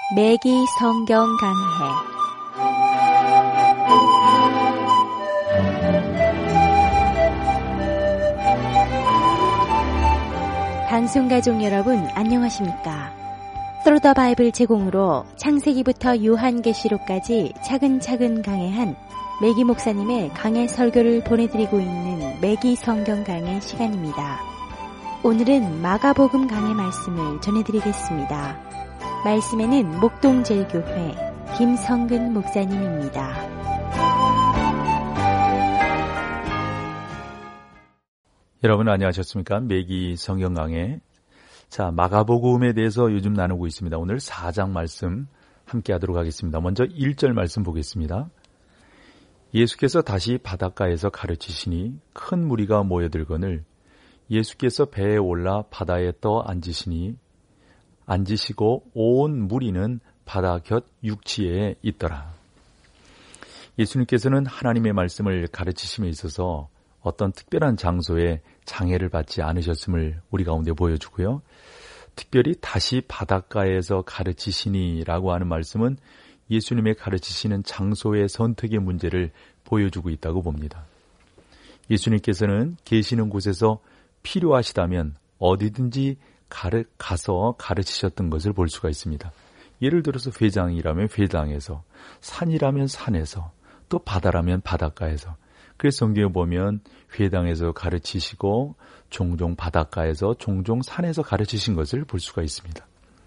매기 성경 강해. 방송가족 여러분 안녕하십니까? Through the Bible 제공으로 창세기부터 요한계시록까지 차근차근 강해한 매기 목사님의 강해 설교를 보내드리고 있는 매기 성경 강해 시간입니다. 오늘은 마가복음 강해 말씀을 전해드리겠습니다. 말씀에는 목동제일교회 김성근 목사님입니다. 여러분 안녕하셨습니까? 매기 성경 강해. 자, 마가복음에 대해서 요즘 나누고 있습니다. 오늘 4장 말씀 함께 하도록 하겠습니다. 먼저 1절 말씀 보겠습니다. 예수께서 다시 바닷가에서 가르치시니 큰 무리가 모여들거늘 예수께서 배에 올라 바다에 떠 앉으시고 온 무리는 바다 곁 육지에 있더라. 예수님께서는 하나님의 말씀을 가르치심에 있어서 어떤 특별한 장소에 장애를 받지 않으셨음을 우리 가운데 보여주고요. 특별히 다시 바닷가에서 가르치시니라고 하는 말씀은 예수님의 가르치시는 장소의 선택의 문제를 보여주고 있다고 봅니다. 예수님께서는 계시는 곳에서 필요하시다면 어디든지 가서 가르치셨던 것을 볼 수가 있습니다. 예를 들어서 회당이라면 회당에서, 산이라면 산에서, 또 바다라면 바닷가에서. 그래서 성경에 보면 회당에서 가르치시고 종종 바닷가에서 종종 산에서 가르치신 것을 볼 수가 있습니다.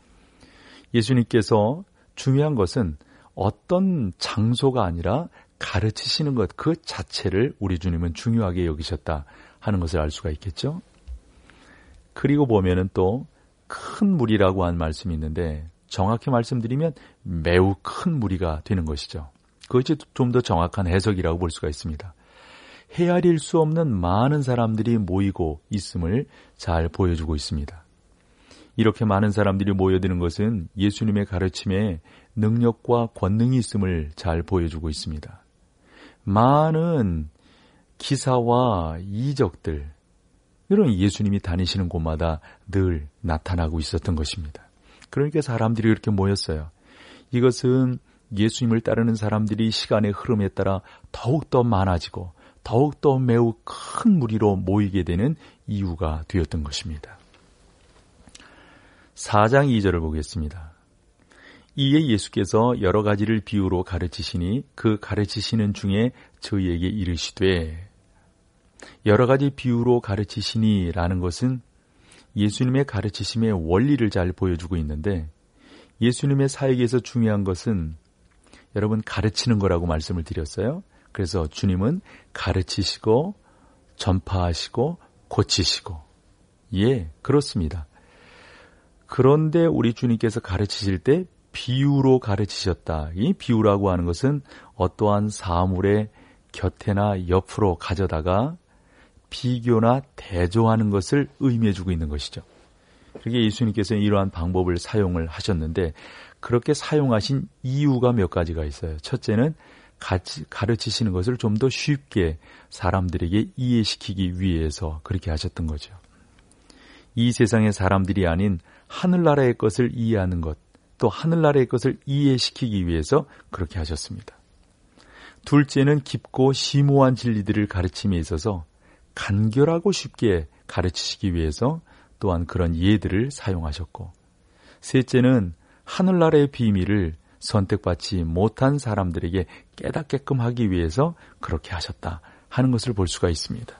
예수님께서 중요한 것은 어떤 장소가 아니라 가르치시는 것 그 자체를 우리 주님은 중요하게 여기셨다 하는 것을 알 수가 있겠죠. 그리고 보면은 또 큰 무리라고 한 말씀이 있는데 정확히 말씀드리면 매우 큰 무리가 되는 것이죠. 그것이 좀 더 정확한 해석이라고 볼 수가 있습니다. 헤아릴 수 없는 많은 사람들이 모이고 있음을 잘 보여주고 있습니다. 이렇게 많은 사람들이 모여드는 것은 예수님의 가르침에 능력과 권능이 있음을 잘 보여주고 있습니다. 많은 기사와 이적들, 이런 예수님이 다니시는 곳마다 늘 나타나고 있었던 것입니다. 그러니까 사람들이 이렇게 모였어요. 이것은 예수님을 따르는 사람들이 시간의 흐름에 따라 더욱더 많아지고 더욱더 매우 큰 무리로 모이게 되는 이유가 되었던 것입니다. 4장 2절을 보겠습니다. 이에 예수께서 여러 가지를 비유로 가르치시니 그 가르치시는 중에 저희에게 이르시되, 여러 가지 비유로 가르치시니 라는 것은 예수님의 가르치심의 원리를 잘 보여주고 있는데, 예수님의 사역에서 중요한 것은 여러분 가르치는 거라고 말씀을 드렸어요. 그래서 주님은 가르치시고 전파하시고 고치시고, 예, 그렇습니다. 그런데 우리 주님께서 가르치실 때 비유로 가르치셨다. 이 비유라고 하는 것은 어떠한 사물의 곁에나 옆으로 가져다가 비교나 대조하는 것을 의미해주고 있는 것이죠. 그렇게 예수님께서는 이러한 방법을 사용을 하셨는데, 그렇게 사용하신 이유가 몇 가지가 있어요. 첫째는 가르치시는 것을 좀 더 쉽게 사람들에게 이해시키기 위해서 그렇게 하셨던 거죠. 이 세상의 사람들이 아닌 하늘나라의 것을 이해하는 것, 또 하늘나라의 것을 이해시키기 위해서 그렇게 하셨습니다. 둘째는 깊고 심오한 진리들을 가르침에 있어서 간결하고 쉽게 가르치시기 위해서 또한 그런 예들을 사용하셨고, 셋째는 하늘나라의 비밀을 선택받지 못한 사람들에게 깨닫게끔 하기 위해서 그렇게 하셨다 하는 것을 볼 수가 있습니다.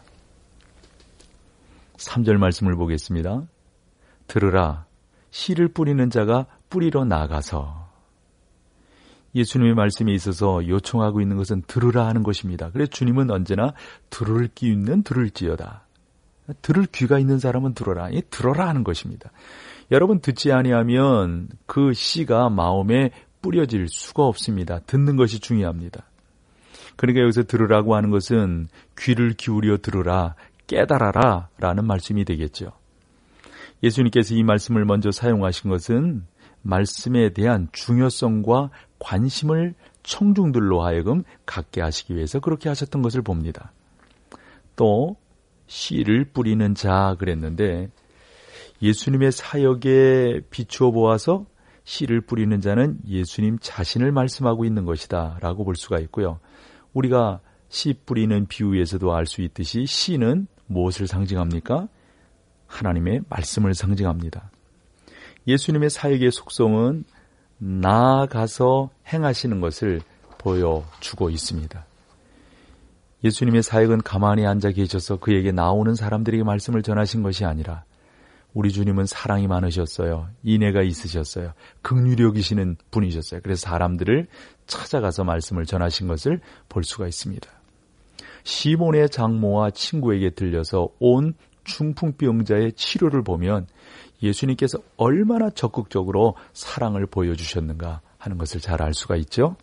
3절 말씀을 보겠습니다. 들으라, 씨를 뿌리는 자가 뿌리러 나가서. 예수님의 말씀에 있어서 요청하고 있는 것은 들으라 하는 것입니다. 그래서 주님은 언제나 들을 귀 있는 들을지어다. 들을 귀가 있는 사람은 들어라. 들어라 하는 것입니다. 여러분 듣지 아니하면 그 씨가 마음에 뿌려질 수가 없습니다. 듣는 것이 중요합니다. 그러니까 여기서 들으라고 하는 것은 귀를 기울여 들으라, 깨달아라 라는 말씀이 되겠죠. 예수님께서 이 말씀을 먼저 사용하신 것은 말씀에 대한 중요성과 관심을 청중들로 하여금 갖게 하시기 위해서 그렇게 하셨던 것을 봅니다. 또 씨를 뿌리는 자 그랬는데 예수님의 사역에 비추어 보아서 씨를 뿌리는 자는 예수님 자신을 말씀하고 있는 것이다 라고 볼 수가 있고요. 우리가 씨 뿌리는 비유에서도 알 수 있듯이 씨는 무엇을 상징합니까? 하나님의 말씀을 상징합니다. 예수님의 사역의 속성은 나아가서 행하시는 것을 보여주고 있습니다. 예수님의 사역은 가만히 앉아 계셔서 그에게 나오는 사람들에게 말씀을 전하신 것이 아니라 우리 주님은 사랑이 많으셨어요. 인애가 있으셨어요. 긍휼히 여기시는 분이셨어요. 그래서 사람들을 찾아가서 말씀을 전하신 것을 볼 수가 있습니다. 시몬의 장모와 친구에게 들려서 온 중풍병자의 치료를 보면 예수님께서 얼마나 적극적으로 사랑을 보여주셨는가 하는 것을 잘 알 수가 있죠.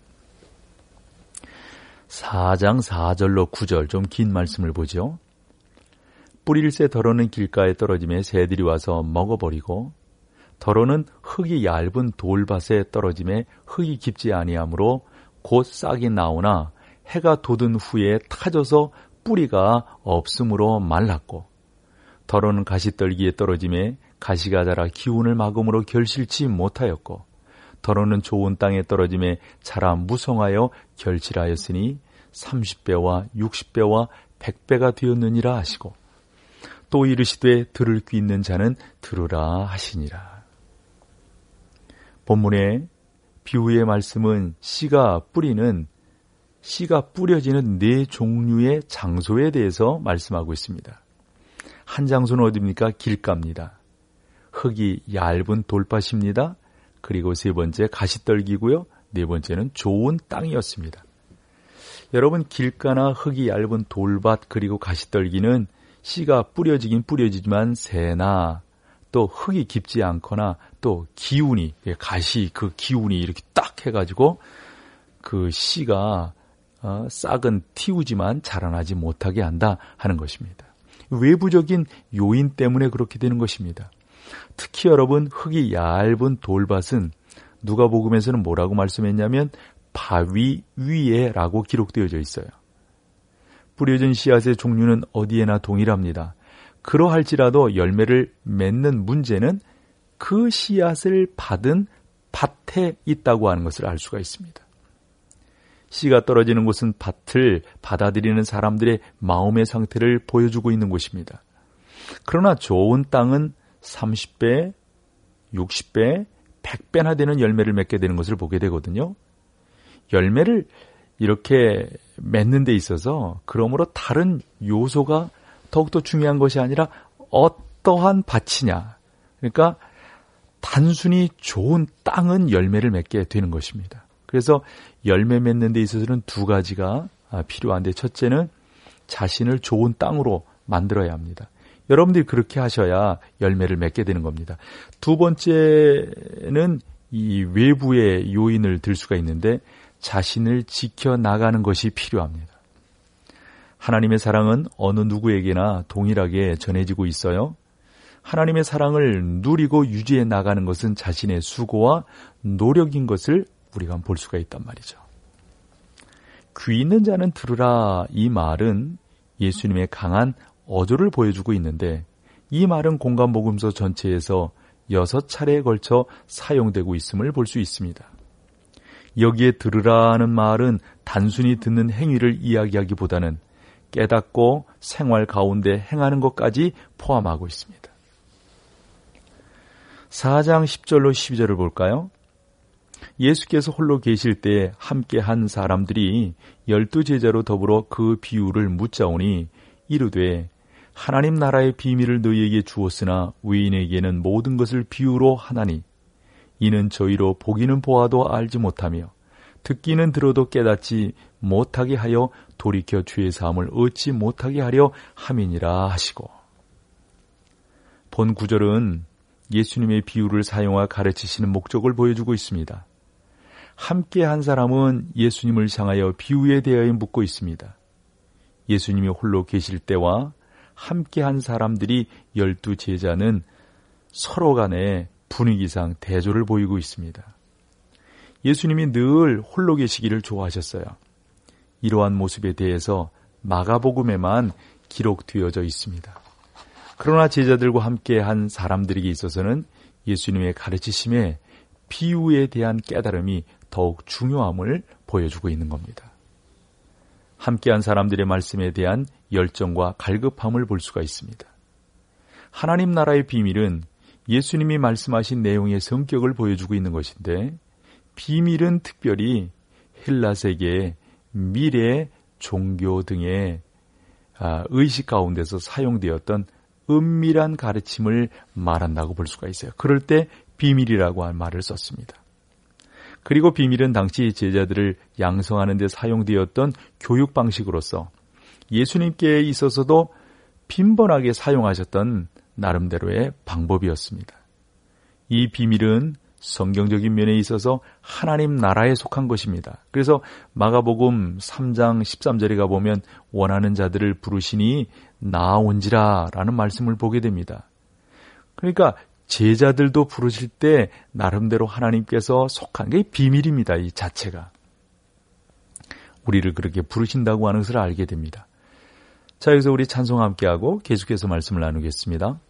4장 4절로 9절 좀 긴 말씀을 보죠. 뿌릴새 더러는 길가에 떨어짐에 새들이 와서 먹어버리고 더러는 흙이 얇은 돌밭에 떨어짐에 흙이 깊지 아니하므로 곧 싹이 나오나 해가 돋은 후에 타져서 뿌리가 없으므로 말랐고 더러는 가시떨기에 떨어짐에 가시가 자라 기운을 막음으로 결실치 못하였고 더러는 좋은 땅에 떨어짐에 자라 무성하여 결실하였으니 30배와 60배와 100배가 되었느니라 하시고 또 이르시되 들을 귀 있는 자는 들으라 하시니라. 본문의 비유의 말씀은 씨가 뿌려지는 네 종류의 장소에 대해서 말씀하고 있습니다. 한 장소는 어디입니까? 길가입니다. 흙이 얇은 돌밭입니다. 그리고 세 번째 가시떨기고요. 네 번째는 좋은 땅이었습니다. 여러분, 길가나 흙이 얇은 돌밭 그리고 가시떨기는 씨가 뿌려지긴 뿌려지지만 새나 또 흙이 깊지 않거나 또 기운이 가시 그 기운이 이렇게 딱 해가지고 그 씨가 싹은 틔우지만 자라나지 못하게 한다 하는 것입니다. 외부적인 요인 때문에 그렇게 되는 것입니다. 특히 여러분 흙이 얇은 돌밭은 누가복음에서는 뭐라고 말씀했냐면 바위 위에 라고 기록되어져 있어요. 뿌려진 씨앗의 종류는 어디에나 동일합니다. 그러할지라도 열매를 맺는 문제는 그 씨앗을 받은 밭에 있다고 하는 것을 알 수가 있습니다. 씨가 떨어지는 곳은 밭을 받아들이는 사람들의 마음의 상태를 보여주고 있는 곳입니다. 그러나 좋은 땅은 30배, 60배, 100배나 되는 열매를 맺게 되는 것을 보게 되거든요. 열매를 이렇게 맺는 데 있어서 그러므로 다른 요소가 더욱더 중요한 것이 아니라 어떠한 밭이냐. 그러니까 단순히 좋은 땅은 열매를 맺게 되는 것입니다. 그래서 열매 맺는 데 있어서는 두 가지가 필요한데 첫째는 자신을 좋은 땅으로 만들어야 합니다. 여러분들이 그렇게 하셔야 열매를 맺게 되는 겁니다. 두 번째는 이 외부의 요인을 들 수가 있는데 자신을 지켜나가는 것이 필요합니다. 하나님의 사랑은 어느 누구에게나 동일하게 전해지고 있어요. 하나님의 사랑을 누리고 유지해 나가는 것은 자신의 수고와 노력인 것을 우리가 볼 수가 있단 말이죠. 귀 있는 자는 들으라 이 말은 예수님의 강한 어조를 보여주고 있는데 이 말은 공간복음서 전체에서 6차례에 걸쳐 사용되고 있음을 볼 수 있습니다. 여기에 들으라는 말은 단순히 듣는 행위를 이야기하기보다는 깨닫고 생활 가운데 행하는 것까지 포함하고 있습니다. 4장 10절로 12절을 볼까요? 예수께서 홀로 계실 때 함께 한 사람들이 12제자로 더불어 그 비유를 묻자오니 이르되 하나님 나라의 비밀을 너희에게 주었으나 외인에게는 모든 것을 비유로 하나니 이는 저희로 보기는 보아도 알지 못하며 듣기는 들어도 깨닫지 못하게 하여 돌이켜 죄의 사함을 얻지 못하게 하려 함이니라 하시고. 본 구절은 예수님의 비유를 사용하 가르치시는 목적을 보여주고 있습니다. 함께 한 사람은 예수님을 향하여 비유에 대하여 묻고 있습니다. 예수님이 홀로 계실 때와 함께 한 사람들이 12제자는 서로 간에 분위기상 대조를 보이고 있습니다. 예수님이 늘 홀로 계시기를 좋아하셨어요. 이러한 모습에 대해서 마가복음에만 기록되어져 있습니다. 그러나 제자들과 함께 한 사람들에게 있어서는 예수님의 가르치심에 비유에 대한 깨달음이 더욱 중요함을 보여주고 있는 겁니다. 함께한 사람들의 말씀에 대한 열정과 갈급함을 볼 수가 있습니다. 하나님 나라의 비밀은 예수님이 말씀하신 내용의 성격을 보여주고 있는 것인데, 비밀은 특별히 헬라 세계의 미래, 종교 등의 의식 가운데서 사용되었던 은밀한 가르침을 말한다고 볼 수가 있어요. 그럴 때 비밀이라고 한 말을 썼습니다. 그리고 비밀은 당시 제자들을 양성하는 데 사용되었던 교육 방식으로서 예수님께 있어서도 빈번하게 사용하셨던 나름대로의 방법이었습니다. 이 비밀은 성경적인 면에 있어서 하나님 나라에 속한 것입니다. 그래서 마가복음 3장 13절에 가보면 원하는 자들을 부르시니 나아온지라 라는 말씀을 보게 됩니다. 그러니까 제자들도 부르실 때 나름대로 하나님께서 속한 게 비밀입니다. 이 자체가. 우리를 그렇게 부르신다고 하는 것을 알게 됩니다. 자, 여기서 우리 찬송 함께하고 계속해서 말씀을 나누겠습니다.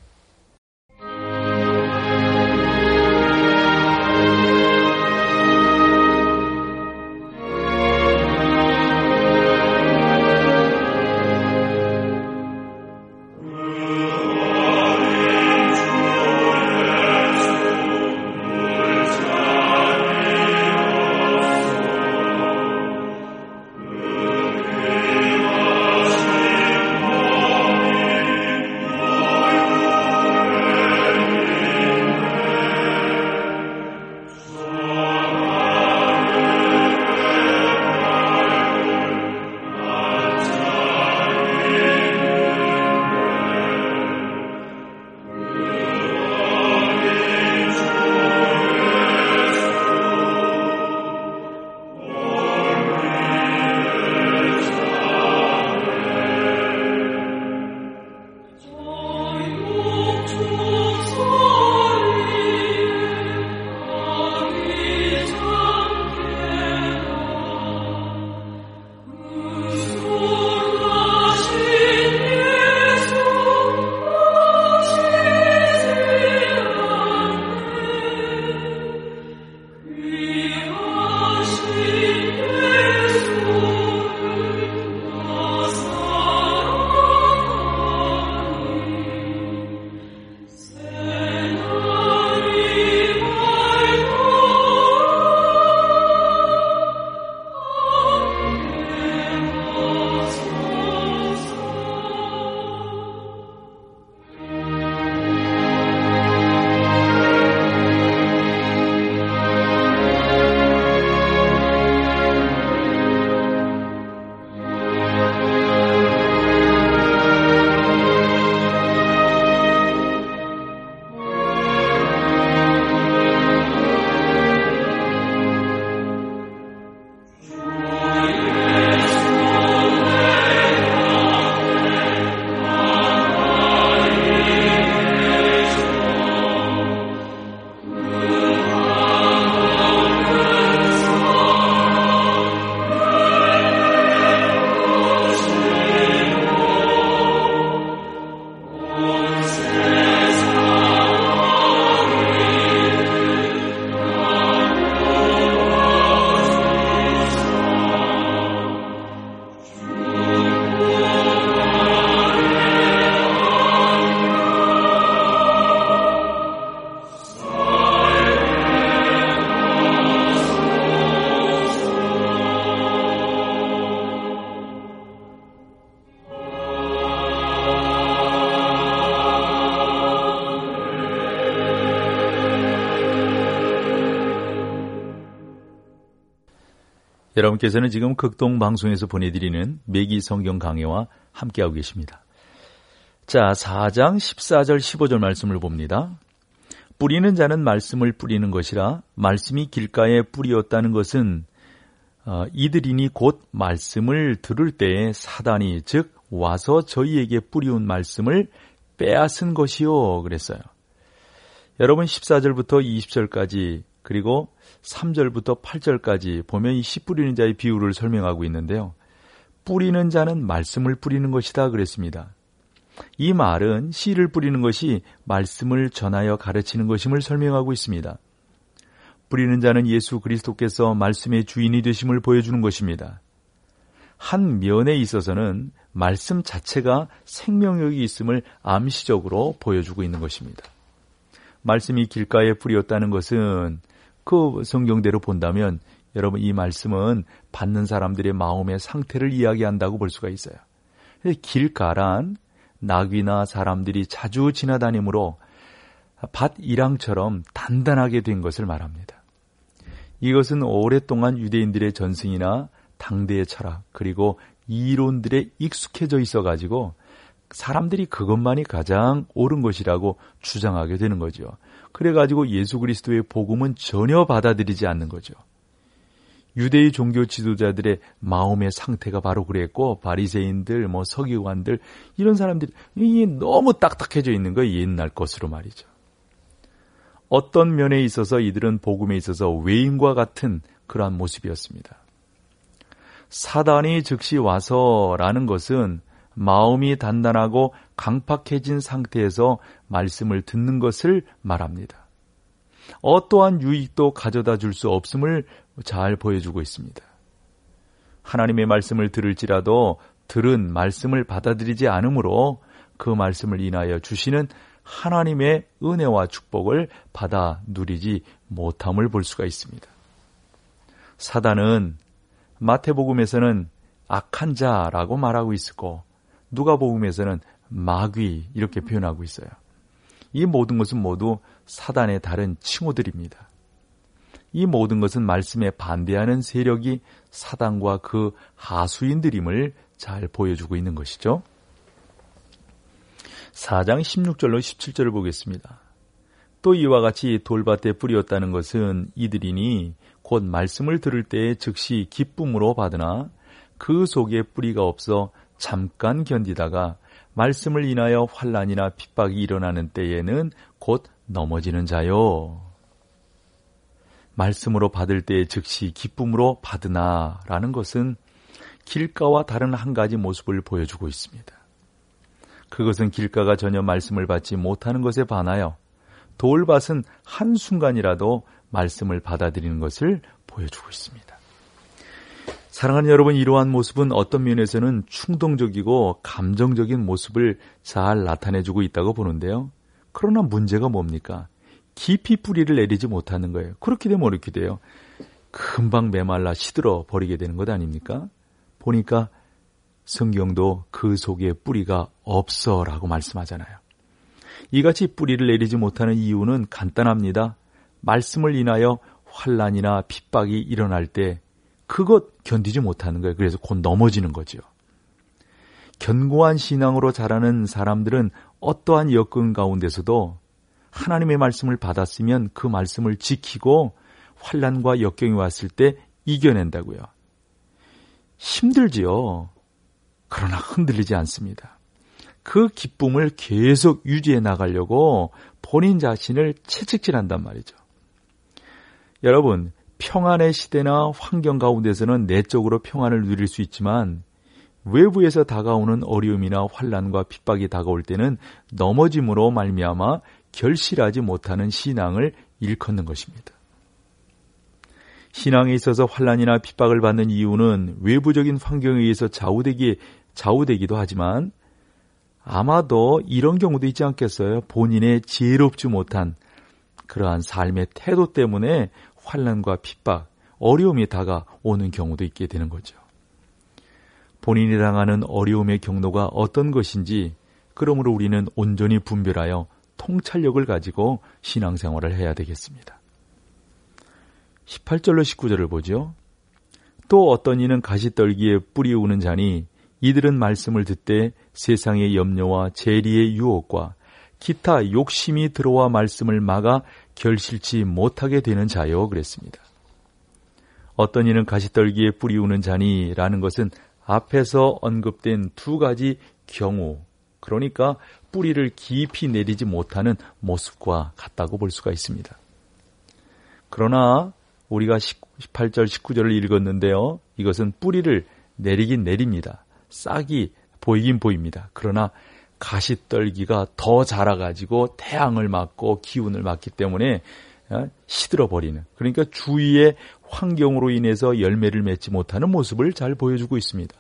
여러분께서는 지금 극동방송에서 보내드리는 매기 성경 강해와 함께하고 계십니다. 자, 4장 14절 15절 말씀을 봅니다. 뿌리는 자는 말씀을 뿌리는 것이라 말씀이 길가에 뿌리었다는 것은 이들이니 곧 말씀을 들을 때에 사단이 즉 와서 저희에게 뿌리운 말씀을 빼앗은 것이요 그랬어요. 여러분 14절부터 20절까지 그리고 3절부터 8절까지 보면 이 씨 뿌리는 자의 비유를 설명하고 있는데요. 뿌리는 자는 말씀을 뿌리는 것이다 그랬습니다. 이 말은 씨를 뿌리는 것이 말씀을 전하여 가르치는 것임을 설명하고 있습니다. 뿌리는 자는 예수 그리스도께서 말씀의 주인이 되심을 보여주는 것입니다. 한 면에 있어서는 말씀 자체가 생명력이 있음을 암시적으로 보여주고 있는 것입니다. 말씀이 길가에 뿌리였다는 것은 그 성경대로 본다면 여러분 이 말씀은 받는 사람들의 마음의 상태를 이야기한다고 볼 수가 있어요. 길가란 나귀나 사람들이 자주 지나다니므로 밭 이랑처럼 단단하게 된 것을 말합니다. 이것은 오랫동안 유대인들의 전승이나 당대의 철학 그리고 이론들에 익숙해져 있어가지고 사람들이 그것만이 가장 옳은 것이라고 주장하게 되는 거죠. 그래가지고 예수 그리스도의 복음은 전혀 받아들이지 않는 거죠. 유대의 종교 지도자들의 마음의 상태가 바로 그랬고 바리새인들, 서기관들 이런 사람들이 너무 딱딱해져 있는 거예요. 옛날 것으로 말이죠. 어떤 면에 있어서 이들은 복음에 있어서 외인과 같은 그러한 모습이었습니다. 사단이 즉시 와서라는 것은 마음이 단단하고 강팍해진 상태에서 말씀을 듣는 것을 말합니다. 어떠한 유익도 가져다 줄 수 없음을 잘 보여주고 있습니다. 하나님의 말씀을 들을지라도 들은 말씀을 받아들이지 않으므로 그 말씀을 인하여 주시는 하나님의 은혜와 축복을 받아 누리지 못함을 볼 수가 있습니다. 사단은 마태복음에서는 악한 자라고 말하고 있었고 누가복음에서는 마귀 이렇게 표현하고 있어요. 이 모든 것은 모두 사단의 다른 칭호들입니다. 이 모든 것은 말씀에 반대하는 세력이 사단과 그 하수인들임을 잘 보여주고 있는 것이죠. 4장 16절로 17절을 보겠습니다. 또 이와 같이 돌밭에 뿌리었다는 것은 이들이니 곧 말씀을 들을 때에 즉시 기쁨으로 받으나 그 속에 뿌리가 없어 잠깐 견디다가 말씀을 인하여 환난이나 핍박이 일어나는 때에는 곧 넘어지는 자요. 말씀으로 받을 때에 즉시 기쁨으로 받으나 라는 것은 길가와 다른 한 가지 모습을 보여주고 있습니다. 그것은 길가가 전혀 말씀을 받지 못하는 것에 반하여 돌밭은 한순간이라도 말씀을 받아들이는 것을 보여주고 있습니다. 사랑하는 여러분, 이러한 모습은 어떤 면에서는 충동적이고 감정적인 모습을 잘 나타내주고 있다고 보는데요. 그러나 문제가 뭡니까? 깊이 뿌리를 내리지 못하는 거예요. 그렇게 되면 이렇게 돼요. 금방 메말라 시들어 버리게 되는 것 아닙니까? 보니까 성경도 그 속에 뿌리가 없어라고 말씀하잖아요. 이같이 뿌리를 내리지 못하는 이유는 간단합니다. 말씀을 인하여 환난이나 핍박이 일어날 때 그것 견디지 못하는 거예요. 그래서 곧 넘어지는 거죠. 견고한 신앙으로 자라는 사람들은 어떠한 여건 가운데서도 하나님의 말씀을 받았으면 그 말씀을 지키고 환난과 역경이 왔을 때 이겨낸다고요. 힘들지요. 그러나 흔들리지 않습니다. 그 기쁨을 계속 유지해 나가려고 본인 자신을 채찍질한단 말이죠. 여러분, 평안의 시대나 환경 가운데서는 내적으로 평안을 누릴 수 있지만 외부에서 다가오는 어려움이나 환난과 핍박이 다가올 때는 넘어짐으로 말미암아 결실하지 못하는 신앙을 일컫는 것입니다. 신앙에 있어서 환난이나 핍박을 받는 이유는 외부적인 환경에 의해서 좌우되기도 하지만 아마도 이런 경우도 있지 않겠어요? 본인의 지혜롭지 못한 그러한 삶의 태도 때문에 환난과 핍박, 어려움이 다가오는 경우도 있게 되는 거죠. 본인이 당하는 어려움의 경로가 어떤 것인지 그러므로 우리는 온전히 분별하여 통찰력을 가지고 신앙생활을 해야 되겠습니다. 18절로 19절을 보죠. 또 어떤 이는 가시떨기에 뿌리 우는 자니 이들은 말씀을 듣되 세상의 염려와 재리의 유혹과 기타 욕심이 들어와 말씀을 막아 결실치 못하게 되는 자요 그랬습니다. 어떤 이는 가시떨기에 뿌리 우는 자니라는 것은 앞에서 언급된 두 가지 경우, 그러니까 뿌리를 깊이 내리지 못하는 모습과 같다고 볼 수가 있습니다. 그러나 우리가 18절, 19절을 읽었는데요. 이것은 뿌리를 내리긴 내립니다. 싹이 보이긴 보입니다. 그러나 가시떨기가 더 자라가지고 태양을 맞고 기운을 맞기 때문에 시들어버리는, 그러니까 주위의 환경으로 인해서 열매를 맺지 못하는 모습을 잘 보여주고 있습니다.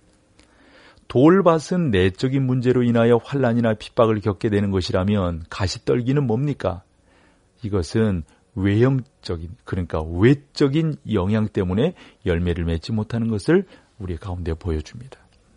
돌밭은 내적인 문제로 인하여 환난이나 핍박을 겪게 되는 것이라면 가시떨기는 뭡니까? 이것은 외형적인, 그러니까 외적인 영향 때문에 열매를 맺지 못하는 것을 우리 가운데 보여줍니다.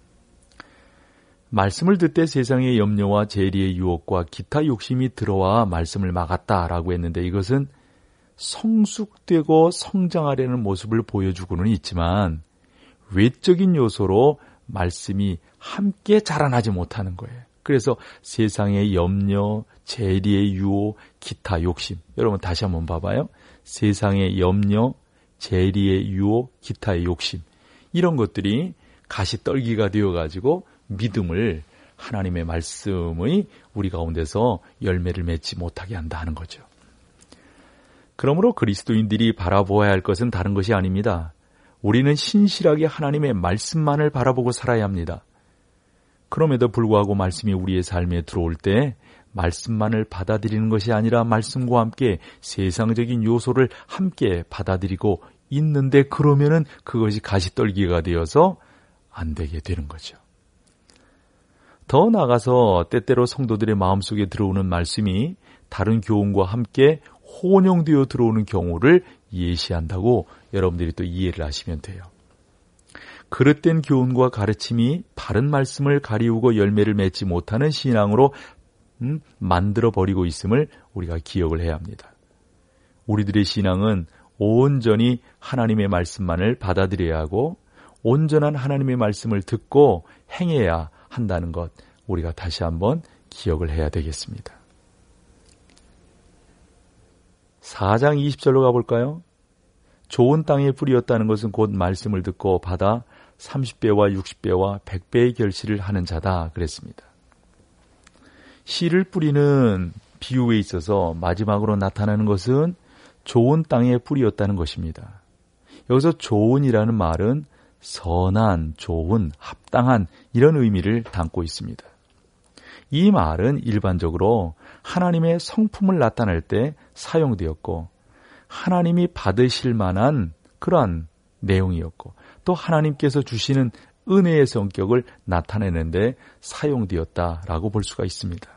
말씀을 듣되 세상의 염려와 재리의 유혹과 기타 욕심이 들어와 말씀을 막았다라고 했는데, 이것은 성숙되고 성장하려는 모습을 보여주고는 있지만 외적인 요소로 말씀이 함께 자라나지 못하는 거예요. 그래서 세상의 염려, 재리의 유혹, 기타 욕심. 여러분 다시 한번 봐봐요. 세상의 염려, 재리의 유혹, 기타의 욕심. 이런 것들이 가시떨기가 되어가지고 믿음을, 하나님의 말씀의 우리 가운데서 열매를 맺지 못하게 한다 하는 거죠. 그러므로 그리스도인들이 바라보아야 할 것은 다른 것이 아닙니다. 우리는 신실하게 하나님의 말씀만을 바라보고 살아야 합니다. 그럼에도 불구하고 말씀이 우리의 삶에 들어올 때 말씀만을 받아들이는 것이 아니라 말씀과 함께 세상적인 요소를 함께 받아들이고 있는데, 그러면은 그것이 가시떨기가 되어서 안 되게 되는 거죠. 더 나아가서 때때로 성도들의 마음속에 들어오는 말씀이 다른 교훈과 함께 혼용되어 들어오는 경우를 예시한다고 여러분들이 또 이해를 하시면 돼요. 그릇된 교훈과 가르침이 바른 말씀을 가리우고 열매를 맺지 못하는 신앙으로 만들어버리고 있음을 우리가 기억을 해야 합니다. 우리들의 신앙은 온전히 하나님의 말씀만을 받아들여야 하고 온전한 하나님의 말씀을 듣고 행해야 한다는 것, 우리가 다시 한번 기억을 해야 되겠습니다. 4장 20절로 가볼까요? 좋은 땅에 뿌리였다는 것은 곧 말씀을 듣고 받아 30배와 60배와 100배의 결실을 하는 자다 그랬습니다. 씨를 뿌리는 비유에 있어서 마지막으로 나타나는 것은 좋은 땅에 뿌리였다는 것입니다. 여기서 좋은이라는 말은 선한, 좋은, 합당한 이런 의미를 담고 있습니다. 이 말은 일반적으로 하나님의 성품을 나타낼 때 사용되었고 하나님이 받으실 만한 그러한 내용이었고 또 하나님께서 주시는 은혜의 성격을 나타내는데 사용되었다라고 볼 수가 있습니다.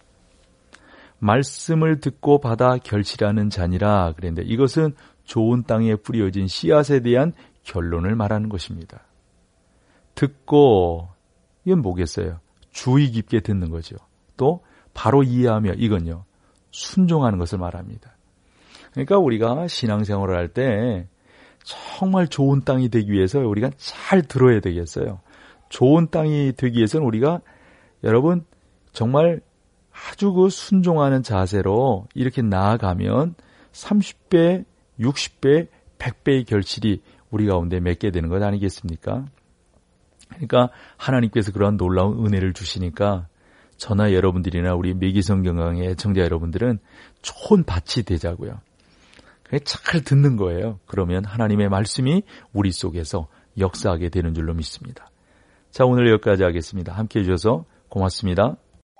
말씀을 듣고 받아 결실하는 자니라 그랬는데 이것은 좋은 땅에 뿌려진 씨앗에 대한 결론을 말하는 것입니다. 듣고, 이건 뭐겠어요? 주의 깊게 듣는 거죠. 또 바로 이해하며, 이건요, 순종하는 것을 말합니다. 그러니까 우리가 신앙생활을 할 때 정말 좋은 땅이 되기 위해서 우리가 잘 들어야 되겠어요. 좋은 땅이 되기 위해서는 우리가 여러분 정말 아주 그 순종하는 자세로 이렇게 나아가면 30배, 60배, 100배의 결실이 우리 가운데 맺게 되는 것 아니겠습니까? 그러니까 하나님께서 그러한 놀라운 은혜를 주시니까 저나 여러분들이나 우리 매기성경강의 애청자 여러분들은 좋은 밭이 되자고요. 잘 듣는 거예요. 그러면 하나님의 말씀이 우리 속에서 역사하게 되는 줄로 믿습니다. 자, 오늘 여기까지 하겠습니다. 함께해 주셔서 고맙습니다.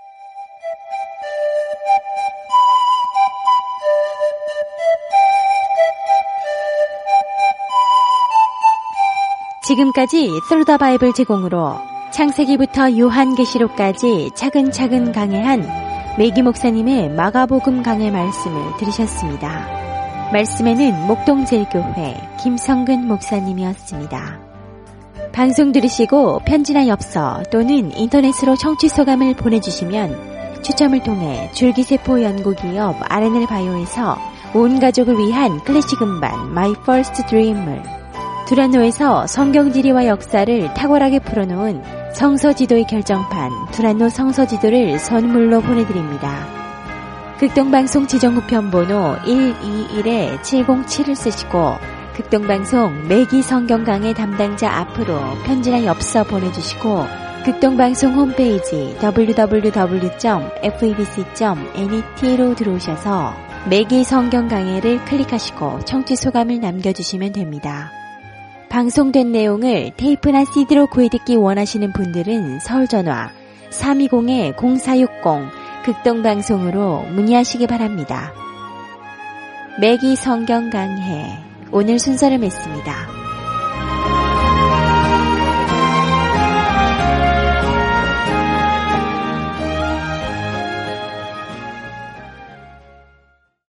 지금까지 Through the Bible 제공으로 창세기부터 요한계시록까지 차근차근 강해한 매기 목사님의 마가복음 강해 말씀을 들으셨습니다. 말씀에는 목동제일교회 김성근 목사님이었습니다. 방송 들으시고 편지나 엽서 또는 인터넷으로 청취 소감을 보내주시면 추첨을 통해 줄기세포 연구기업 R&L 바이오에서 온 가족을 위한 클래식 음반 My First Dream을, 두란노에서 성경지리와 역사를 탁월하게 풀어놓은 성서지도의 결정판 두란노 성서지도를 선물로 보내드립니다. 극동방송 지정우편 번호 121-707을 쓰시고 극동방송 매기 성경강의 담당자 앞으로 편지나 엽서 보내주시고 극동방송 홈페이지 www.febc.net로 들어오셔서 매기 성경강해를 클릭하시고 청취 소감을 남겨주시면 됩니다. 방송된 내용을 테이프나 CD로 구해듣기 원하시는 분들은 서울전화 320-0460 극동방송으로 문의하시기 바랍니다. 매기 성경 강해 오늘 순서를 맺습니다.